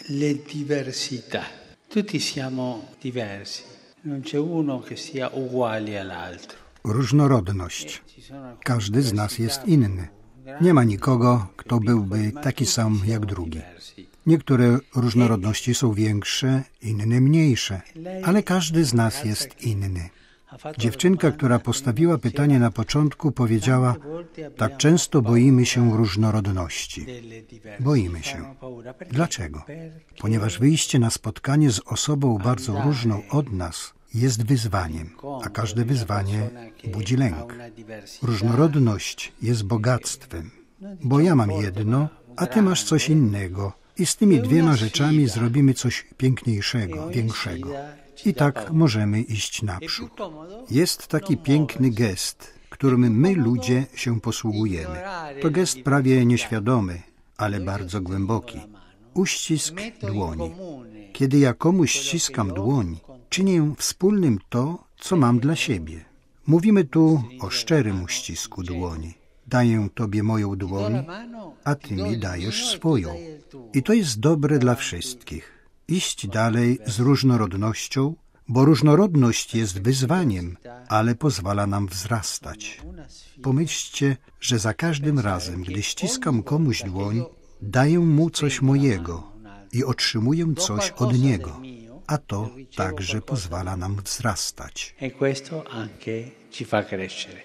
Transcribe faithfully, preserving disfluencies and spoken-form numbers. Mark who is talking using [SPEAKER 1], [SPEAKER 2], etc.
[SPEAKER 1] le diversità. Tutti siamo diversi, non c'è uno che sia uguale all'altro.
[SPEAKER 2] Różnorodność. Każdy z nas jest inny. Nie ma nikogo, kto byłby taki sam jak drugi. Niektóre różnorodności są większe, inne mniejsze, ale każdy z nas jest inny. Dziewczynka, która postawiła pytanie na początku, powiedziała: tak często boimy się różnorodności. Boimy się. Dlaczego? Ponieważ wyjście na spotkanie z osobą bardzo różną od nas jest wyzwaniem, a każde wyzwanie budzi lęk. Różnorodność jest bogactwem, bo ja mam jedno, a ty masz coś innego i z tymi dwiema rzeczami zrobimy coś piękniejszego, większego. I tak możemy iść naprzód. Jest taki piękny gest, którym my ludzie się posługujemy. To gest prawie nieświadomy, ale bardzo głęboki. Uścisk dłoni. Kiedy ja komuś ściskam dłoń, czynię wspólnym to, co mam dla siebie. Mówimy tu o szczerym uścisku dłoni. Daję tobie moją dłoń, a ty mi dajesz swoją. I to jest dobre dla wszystkich. Iść dalej z różnorodnością, bo różnorodność jest wyzwaniem, ale pozwala nam wzrastać. Pomyślcie, że za każdym razem, gdy ściskam komuś dłoń, daję mu coś mojego i otrzymuję coś od niego, a to także pozwala nam wzrastać.
[SPEAKER 1] E questo anche ci fa crescere.